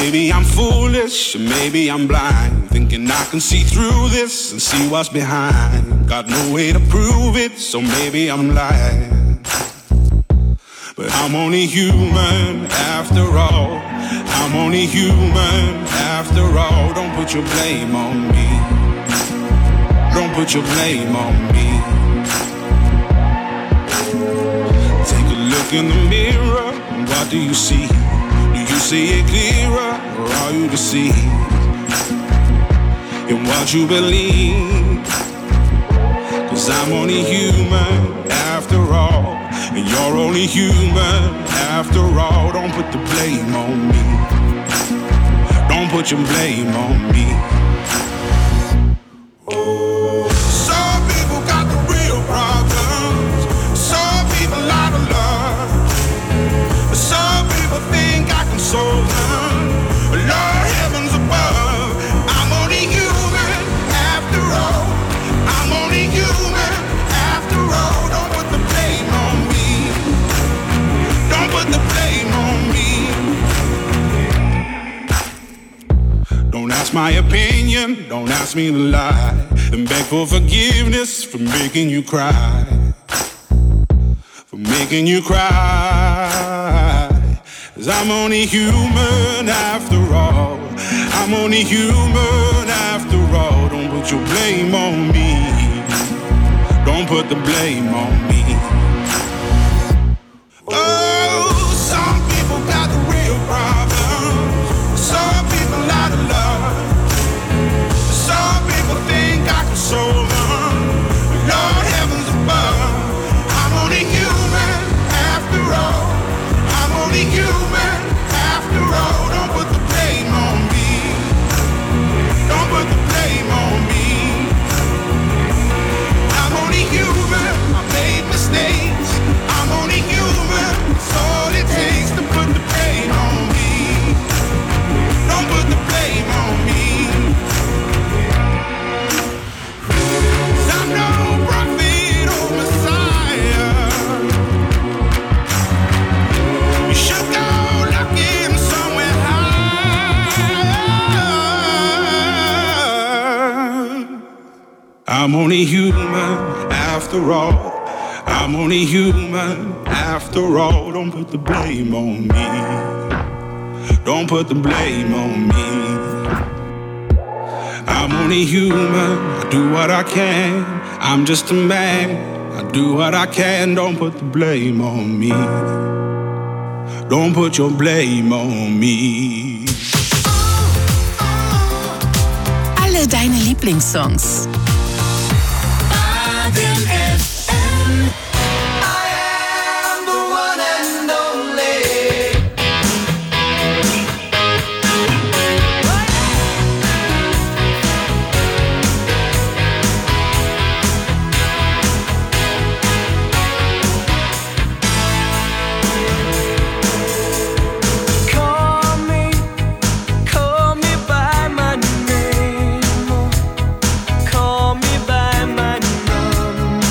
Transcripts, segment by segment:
maybe I'm foolish, or maybe I'm blind, thinking I can see through this and see what's behind. Got no way to prove it, so maybe I'm lying. But I'm only human after all. I'm only human after all. Don't put your blame on me. Don't put your blame on me. Take a look in the mirror, and what do you see? Do you see it clearer, or are you deceived in what you believe? 'Cause I'm only human after all, and you're only human after all. Don't put the blame on me. Don't put your blame on me. Some people got the real problems. Some people out of love. Some people think I can solve them. Lord, heavens above, I'm only human after all. I'm only human after all. Don't put the blame on me. Don't put the blame on me. Don't ask my opinion, don't ask me to lie, and beg for forgiveness for making you cry. For making you cry. 'Cause I'm only human after all. I'm only human after all. Don't put your blame on me. Don't put the blame on me. Oh, some people got the real problems. Some people out of love. Some people think I can solve them. Lord, heavens above, I'm only human after all. I'm only human after all. Don't put the blame on me. Don't put the blame on me. I'm only human. I made mistakes. I'm only human. It's all it takes to put the blame on me. Don't put the blame on me. 'Cause I'm no prophet or Messiah. You should go looking somewhere high. I'm only human after all. I'm only human after all. Don't put the blame on me. Don't put the blame on me. I'm only human. I do what I can. I'm just a man. I do what I can. Don't put the blame on me. Don't put your blame on me. Alle deine Lieblingssongs. Call me by my name.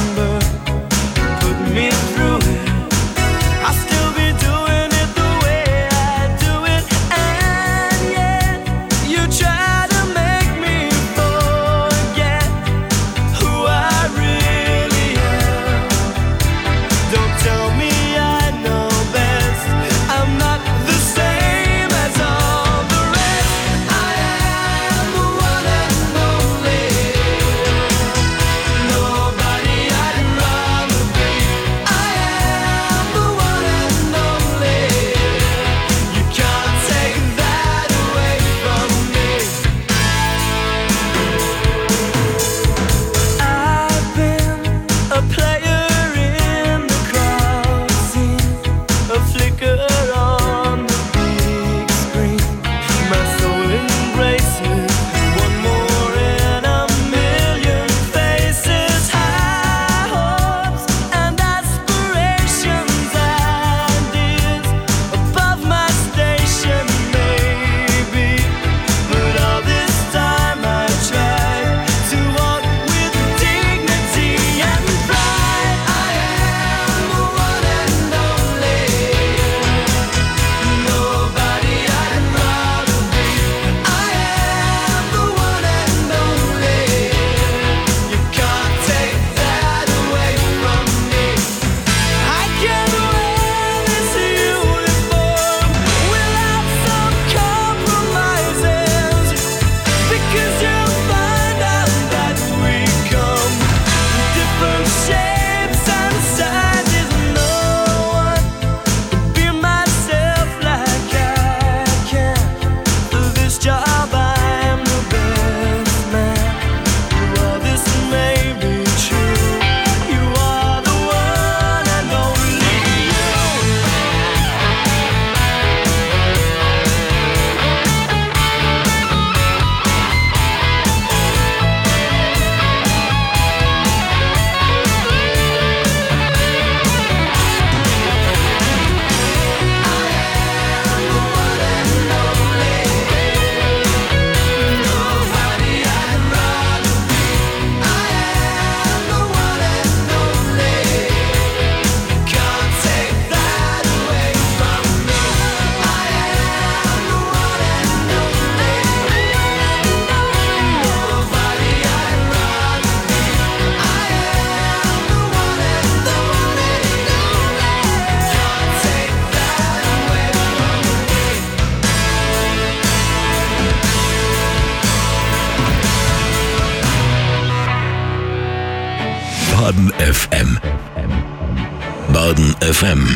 FM. Baden FM.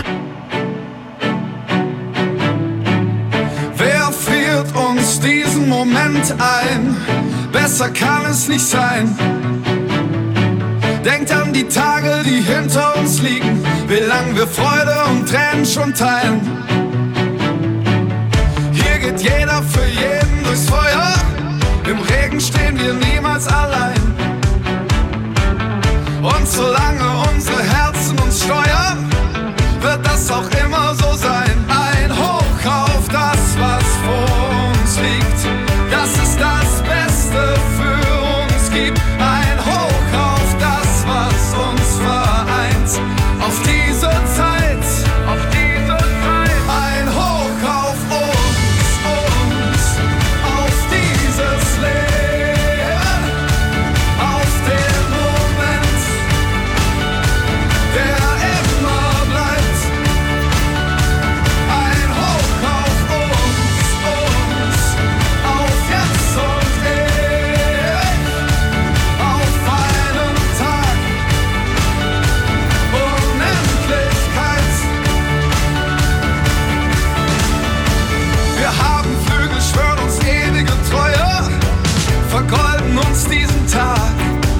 Wer friert uns diesen Moment ein? Besser kann es nicht sein. Denkt an die Tage, die hinter uns liegen, wie lang wir Freude und Tränen schon teilen. Hier geht jeder für jeden durchs Feuer, im Regen stehen wir niemals allein. Und solange unsere Herzen uns steuern, wird das auch immer so sein. Ein Hoch auf das, was vor uns liegt, das ist das Beste für uns gibt. Ein Hoch auf das, was uns vereint, auf diese Zeit, auf diese Zeit. Ein Hoch auf uns, auf dieses Leben, auf den Moment, der immer bleibt. Ein Hoch auf uns, auf jetzt und ewig, auf einen Tag, Unendlichkeit. Wir haben Flügel, schwören uns ewige Treue, vergolden uns diesen Tag.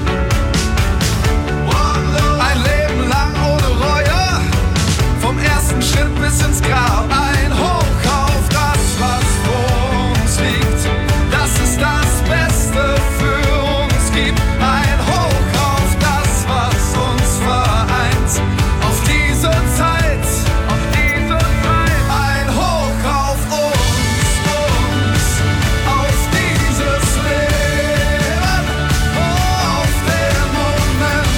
Ein Leben lang ohne Reue, vom ersten Schritt bis ins Grab. Ein Hoch auf das, was vor uns liegt, das ist das Beste für uns gibt. Ein Hoch auf das, was uns vereint, auf diese Zeit, auf diese Zeit. Ein Hoch auf uns, auf dieses Leben, auf den Moment,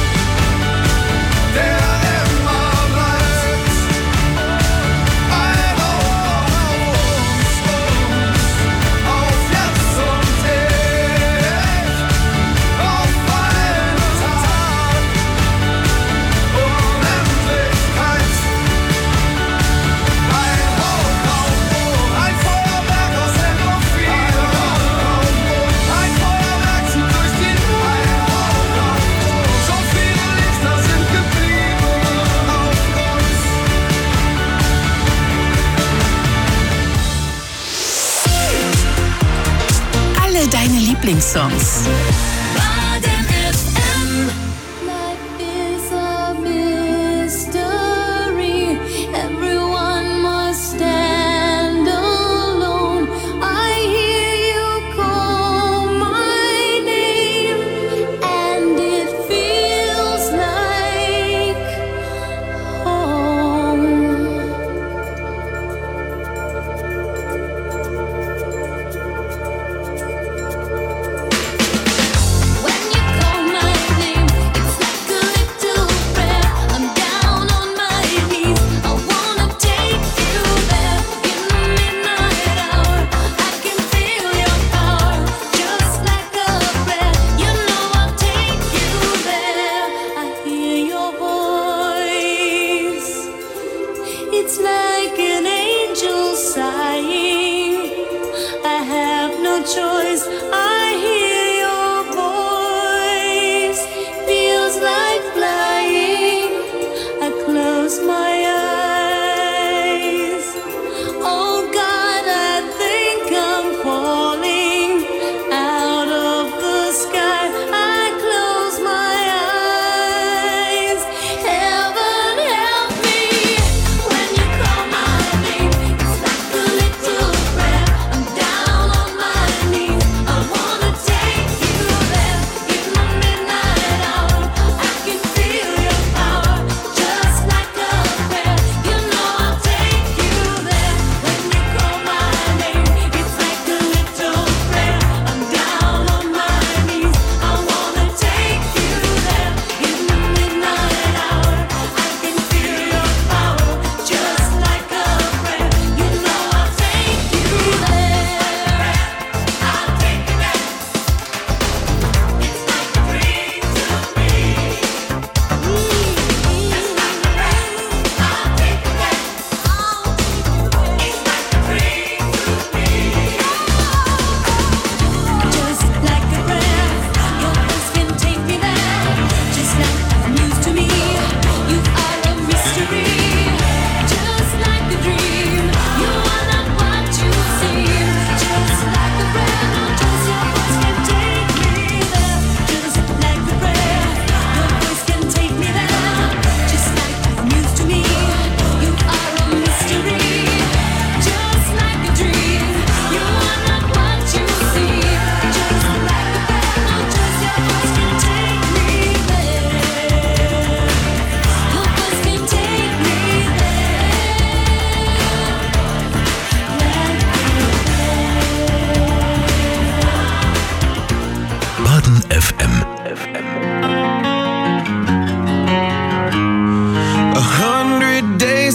der immer bleibt. Ein Hoch auf jetzt und ewig, auf einen Tag, Unendlichkeit. Ein Hoch auf uns, ein Feuerwerk aus Endorphin. Ein Feuerwerk zieht durch die Luft. So viele Lichter sind geblieben auf uns. Alle deine Lieblingssongs. Baden FM. Life is a mystery. Everyone must stand alone. I hear you call my name, and it feels like home.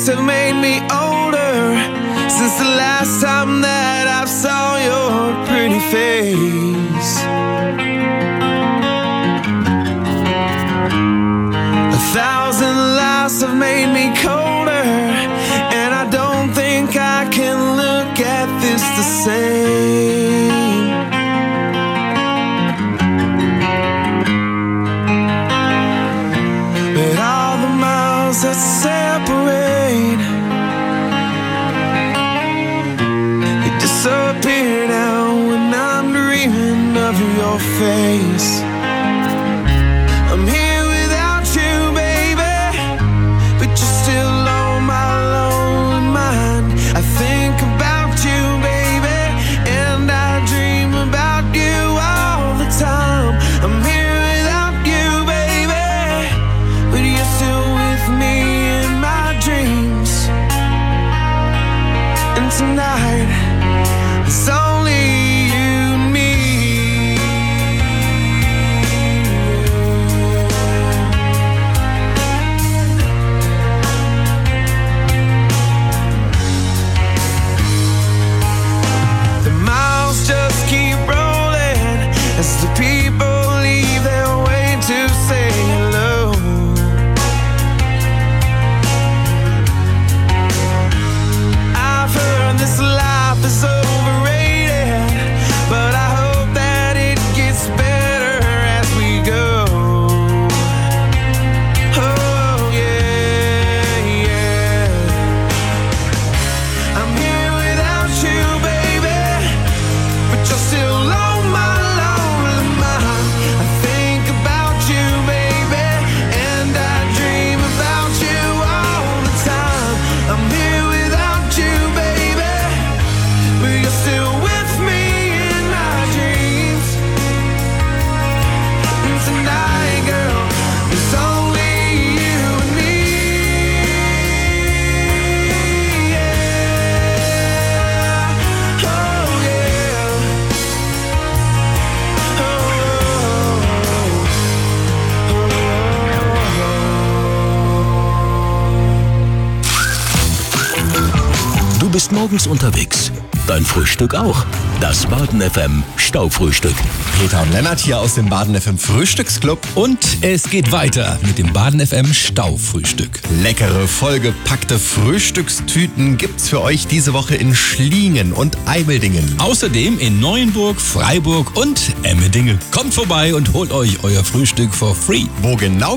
days have made me older since the last time that I saw your pretty face. 1,000 lives have made me colder, and I don't think I can look at this the same. But all the miles that separate, they disappear now when I'm dreaming of your face. I'm here without you, baby, but you're still on my lonely mind. I think about you, baby, and I dream about you all the time. I'm here without you, baby, but you're still with me in my dreams. And tonight, it's only you and me. The miles just keep rolling as the people leave their way to say hello. I've heard this life is overrated, but I hope that it gets better as we go. Oh yeah, yeah. I'm here without you, baby, but you're still on my lonely mind. I think about you, baby, and I dream about you all the time. I'm here without you, baby, but you're still with me in my dreams. And tonight, girl, it's only you and me. Yeah. Oh yeah. Du bist morgens unterwegs. Dein Frühstück auch. Das Baden FM Staufrühstück. Peter und Lennart hier aus dem Baden FM Frühstücksclub. Und es geht weiter mit dem Baden FM Staufrühstück. Leckere, vollgepackte Frühstückstüten gibt's für euch diese Woche in Schliengen und Eimeldingen. Außerdem in Neuenburg, Freiburg und Emmendingen. Kommt vorbei und holt euch euer Frühstück for free. Wo genau